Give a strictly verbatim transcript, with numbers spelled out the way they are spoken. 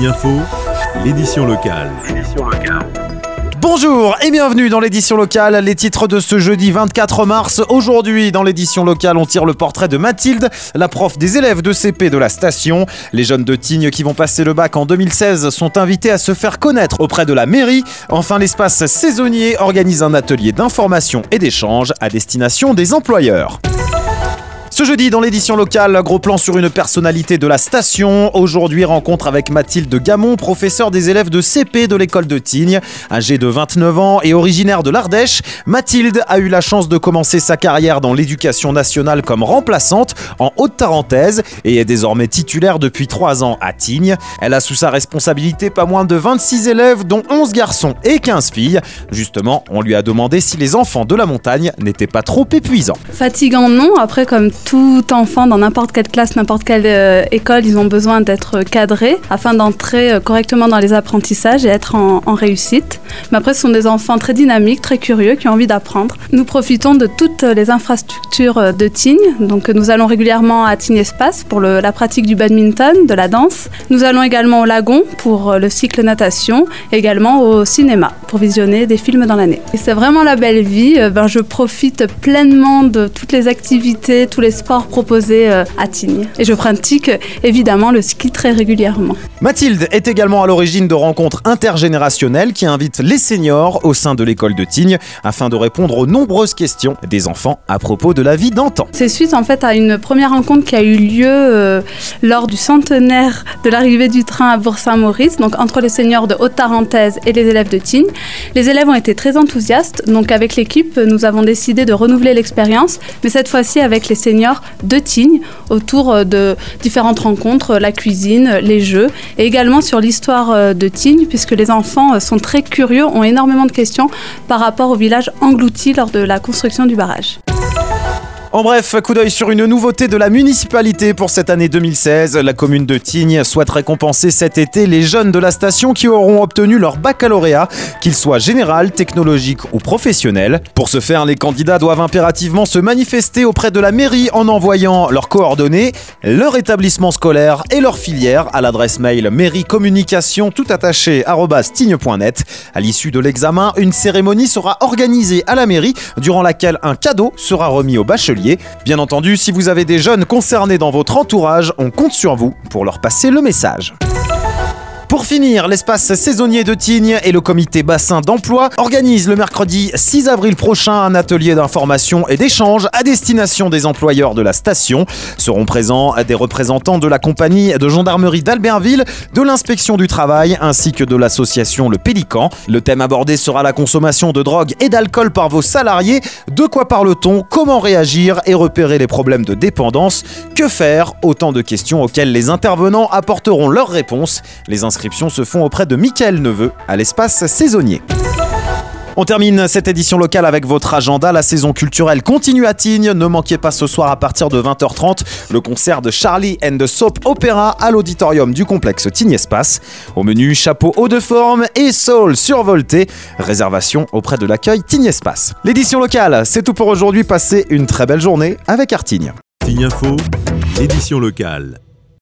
Tignes Info, l'édition locale. L'édition locale. Bonjour et bienvenue dans l'édition locale, les titres de ce jeudi vingt-quatre mars. Aujourd'hui, dans l'édition locale, on tire le portrait de Mathilde, la prof des élèves de C P de la station. Les jeunes de Tignes qui vont passer le bac en deux mille seize sont invités à se faire connaître auprès de la mairie. Enfin, l'espace saisonnier organise un atelier d'information et d'échange à destination des employeurs. Ce jeudi, dans l'édition locale, gros plan sur une personnalité de la station. Aujourd'hui, rencontre avec Mathilde Gamon, professeure des élèves de C P de l'école de Tignes. Âgée de vingt-neuf ans et originaire de l'Ardèche, Mathilde a eu la chance de commencer sa carrière dans l'éducation nationale comme remplaçante en Haute-Tarentaise et est désormais titulaire depuis trois ans à Tignes. Elle a sous sa responsabilité pas moins de vingt-six élèves, dont onze garçons et quinze filles. Justement, on lui a demandé si les enfants de la montagne n'étaient pas trop épuisants. Fatigant, non. Après, comme tout enfant dans n'importe quelle classe, n'importe quelle euh, école, ils ont besoin d'être cadrés afin d'entrer euh, correctement dans les apprentissages et être en, en réussite. Mais après, ce sont des enfants très dynamiques, très curieux, qui ont envie d'apprendre. Nous profitons de toutes les infrastructures de Tignes. Donc, nous allons régulièrement à Tignes Espace pour le, la pratique du badminton, de la danse. Nous allons également au lagon pour le cycle natation, et également au cinéma pour visionner des films dans l'année. Et c'est vraiment la belle vie. Euh, ben, je profite pleinement de toutes les activités, tous les sports proposés à Tignes. Et je pratique évidemment le ski très régulièrement. Mathilde est également à l'origine de rencontres intergénérationnelles qui invitent les seniors au sein de l'école de Tignes afin de répondre aux nombreuses questions des enfants à propos de la vie d'antan. C'est suite en fait à une première rencontre qui a eu lieu euh, lors du centenaire de l'arrivée du train à Bourg-Saint-Maurice, donc entre les seniors de Haute-Tarentaise et les élèves de Tignes. Les élèves ont été très enthousiastes, donc avec l'équipe, nous avons décidé de renouveler l'expérience, mais cette fois-ci avec les seniors de Tignes autour de différentes rencontres, la cuisine, les jeux et également sur l'histoire de Tignes puisque les enfants sont très curieux, ont énormément de questions par rapport au village englouti lors de la construction du barrage. En bref, coup d'œil sur une nouveauté de la municipalité pour cette année deux mille seize. La commune de Tignes souhaite récompenser cet été les jeunes de la station qui auront obtenu leur baccalauréat, qu'il soit général, technologique ou professionnel. Pour ce faire, les candidats doivent impérativement se manifester auprès de la mairie en envoyant leurs coordonnées, leur établissement scolaire et leur filière à l'adresse mail mairiecommunication tout attaché arobase tignes point net. À l'issue de l'examen, une cérémonie sera organisée à la mairie durant laquelle un cadeau sera remis aux bacheliers. Bien entendu, si vous avez des jeunes concernés dans votre entourage, on compte sur vous pour leur passer le message. Pour finir, l'espace saisonnier de Tignes et le comité bassin d'emploi organisent le mercredi six avril prochain un atelier d'information et d'échange à destination des employeurs de la station. Seront présents des représentants de la compagnie de gendarmerie d'Albertville, de l'inspection du travail ainsi que de l'association Le Pélican. Le thème abordé sera la consommation de drogue et d'alcool par vos salariés. De quoi parle-t-on ? Comment réagir et repérer les problèmes de dépendance ? Que faire ? Autant de questions auxquelles les intervenants apporteront leurs réponses. Les inscriptions se font auprès de Mickaël Neveu à l'espace saisonnier. On termine cette édition locale avec votre agenda. La saison culturelle continue à Tignes. Ne manquez pas ce soir à partir de vingt heures trente le concert de Charlie and the Soap Opera à l'auditorium du complexe Tignes Espace. Au menu, chapeau haut de forme et soul survolté. Réservation auprès de l'accueil Tignes Espace. L'édition locale, c'est tout pour aujourd'hui. Passez une très belle journée avec Artignes. Tignes Info, l'édition locale.